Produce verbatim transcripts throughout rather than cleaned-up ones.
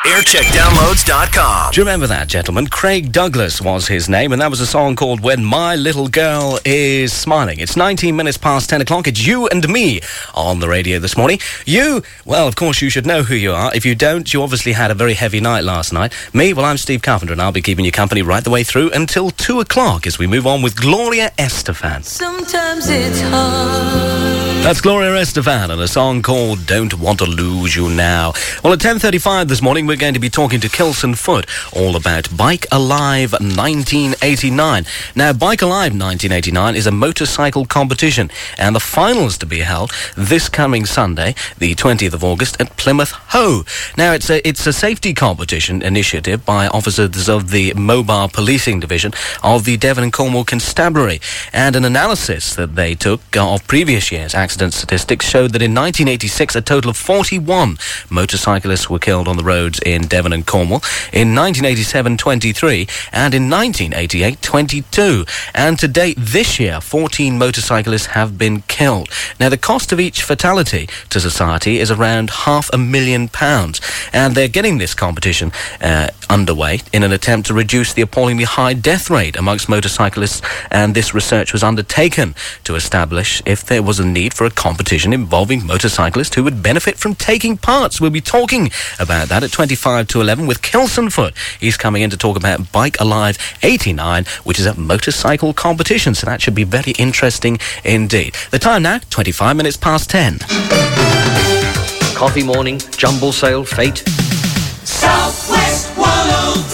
aircheck downloads dot com. Do you remember that, gentleman? Craig Douglas was his name, and that was a song called When My Little Girl Is Smiling. It's nineteen minutes past ten o'clock. It's you and me on the radio this morning. You, well, of course, you should know who you are. If you don't, you obviously had a very heavy night last night. Me, well, I'm Steve Carpenter, and I'll be keeping you company right the way through until two o'clock as we move on with Gloria Estefan. Sometimes it's hard. That's Gloria Estefan and a song called Don't Want to Lose You Now. Well, at ten thirty-five this morning, we're going to be talking to Kilson Foot all about Bike Alive nineteen eighty-nine. Now, Bike Alive nineteen eighty-nine is a motorcycle competition, and the finals to be held this coming Sunday, the twentieth of August, at Plymouth Hoe. Now, it's a, it's a safety competition initiative by officers of the Mobile Policing Division of the Devon and Cornwall Constabulary, and an analysis that they took of previous years' accident statistics showed that in nineteen eighty-six, a total of forty-one motorcyclists were killed on the roads in Devon and Cornwall. In nineteen eighty-seven, twenty-three, and in nineteen eighty-eight, twenty-two. And to date this year, fourteen motorcyclists have been killed. Now, the cost of each fatality to society is around half a million pounds, and they're getting this competition uh, underway in an attempt to reduce the appallingly high death rate amongst motorcyclists, and this research was undertaken to establish if there was a need for a competition involving motorcyclists who would benefit from taking part. We'll be talking about that at twenty-five to eleven with Kilson Foot. He's coming in to talk about Bike Alive eighty-nine, which is a motorcycle competition, so that should be very interesting indeed. The time now, twenty-five minutes past ten. Coffee morning, jumble sale, fate. Southwest one oh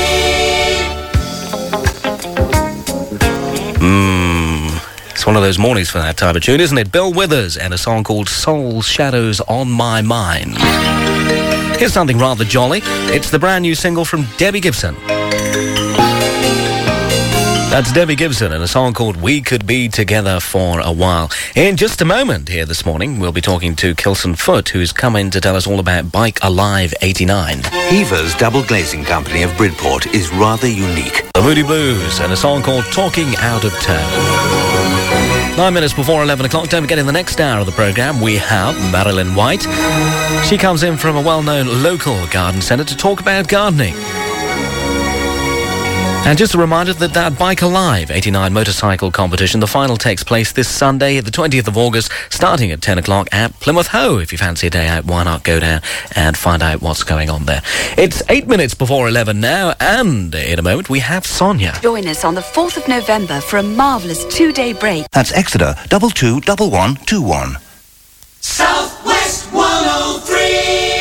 three. Mmm. It's one of those mornings for that type of tune, isn't it? Bill Withers and a song called Soul Shadows on My Mind. Here's something rather jolly. It's the brand new single from Debbie Gibson. That's Debbie Gibson and a song called We Could Be Together for a While. In just a moment here this morning, we'll be talking to Kilson Foot, who's come in to tell us all about Bike Alive eighty-nine. Heaver's Double Glazing Company of Bridport is rather unique. The Moody Blues and a song called Talking Out of Turn. Nine minutes before eleven o'clock. Don't forget, in the next hour of the programme, we have Marilyn White. She comes in from a well-known local garden centre to talk about gardening. And just a reminder that that Bike Alive eighty-nine motorcycle competition, the final takes place this Sunday, the twentieth of August, starting at ten o'clock at Plymouth Hoe. If you fancy a day out, why not go down and find out what's going on there? It's eight minutes before eleven now, and in a moment we have Sonia. Join us on the fourth of November for a marvellous two-day break. That's Exeter, double two, double one, two one. Southwest one oh three.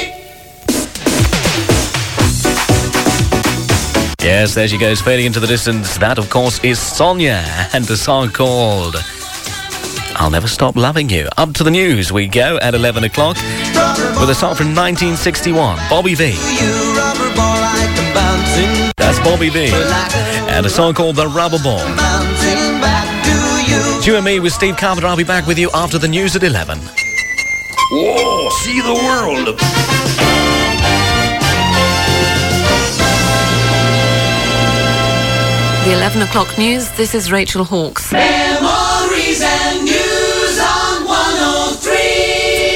Yes, there she goes, fading into the distance. That, of course, is Sonia, and a song called I'll Never Stop Loving You. Up to the news we go at eleven o'clock with a song from nineteen sixty-one, Bobby V. That's Bobby V. And a song called The Rubber Ball. You and me with Steve Carpenter. I'll be back with you after the news at eleven. Whoa, see the world. The eleven o'clock news, this is Rachel Hawkes. Memories and news on one oh three.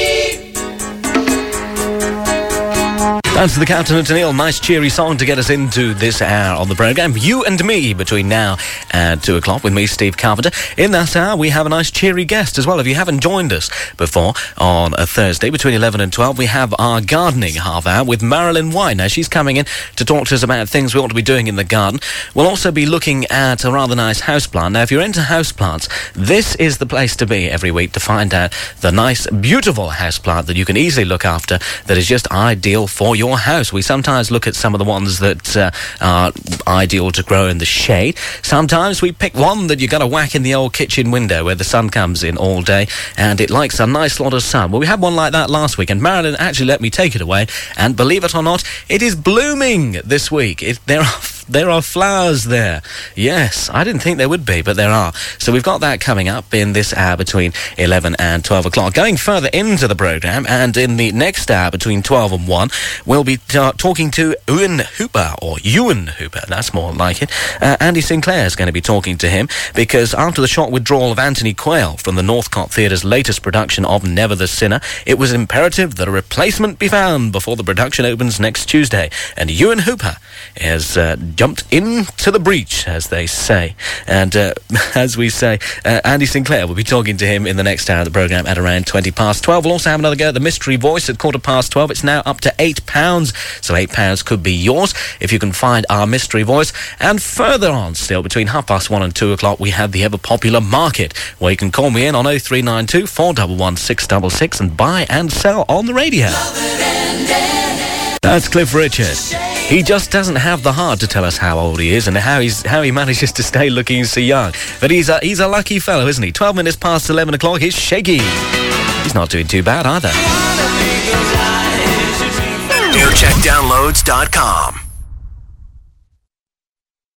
That's the Captain and Tennille. Nice cheery song to get us into this hour on the programme. You and me between now and two o'clock with me, Steve Carpenter. In that hour, we have a nice cheery guest as well. If you haven't joined us before on a Thursday between eleven and twelve, we have our gardening half hour with Marilyn White. Now, she's coming in to talk to us about things we ought to be doing in the garden. We'll also be looking at a rather nice houseplant. Now, if you're into houseplants, this is the place to be every week to find out the nice, beautiful houseplant that you can easily look after that is just ideal for your house. We sometimes look at some of the ones that uh, are ideal to grow in the shade. Sometimes we pick one that you got to whack in the old kitchen window where the sun comes in all day and it likes a nice lot of sun. Well, we had one like that last week, and Marilyn actually let me take it away, and believe it or not, it is blooming this week. It, there are there are flowers there. Yes, I didn't think there would be, but there are. So we've got that coming up in this hour between eleven and twelve o'clock. Going further into the programme, and in the next hour between twelve and one, we'll be t- talking to Ewan Hooper, or Ewan Hooper, that's more like it. Uh, Andy Sinclair is going to be talking to him, because after the shock withdrawal of Anthony Quayle from the Northcote Theatre's latest production of Never the Sinner, it was imperative that a replacement be found before the production opens next Tuesday. And Ewan Hooper has uh, jumped into the breach, as they say. And uh, as we say, uh, Andy Sinclair will be talking to him in the next hour of the programme at around twenty past twelve. We'll also have another go at the Mystery Voice at quarter past twelve. It's now up to eight pounds, so eight pounds could be yours if you can find our Mystery Voice. And further on still, between half past one and two o'clock, we have the ever-popular Market, where you can call me in on oh three nine two, four one one, six six six and buy and sell on the radio. That's Cliff Richard. He just doesn't have the heart to tell us how old he is and how he's how he manages to stay looking so young. But he's a, he's a lucky fellow, isn't he? twelve minutes past eleven o'clock, he's Shaggy. He's not doing too bad either. air check downloads dot com